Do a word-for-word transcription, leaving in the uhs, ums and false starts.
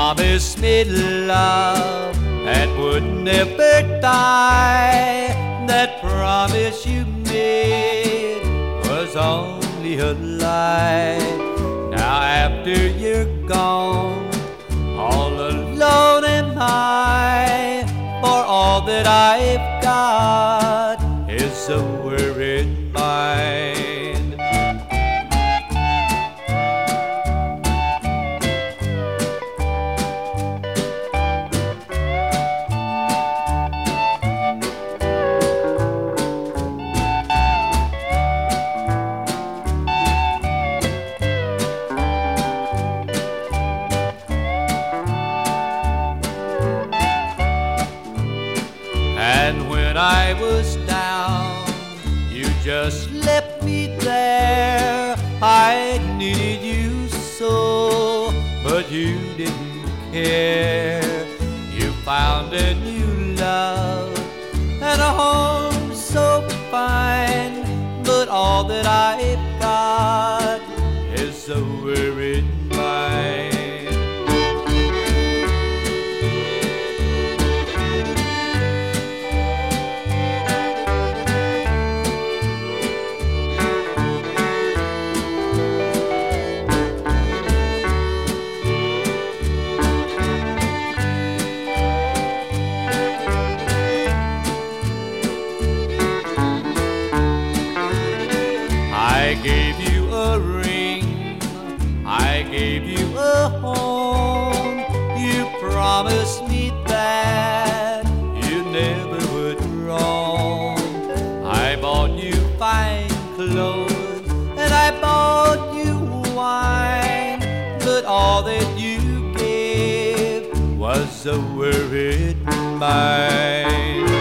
promised me love that would never die. That promise you made was only a lie. Now after you're gone, all alone am I, for all that I've got is a worried mind. And when I was down, you just left me there. I needed you so, but you didn't care. You found a new love and a home so fine, but all that I've got is a worried mind. I gave you a ring, I gave you a home. You promised me that you never would roam. I bought you fine clothes and I bought you wine, but all that you gave was a worried mind.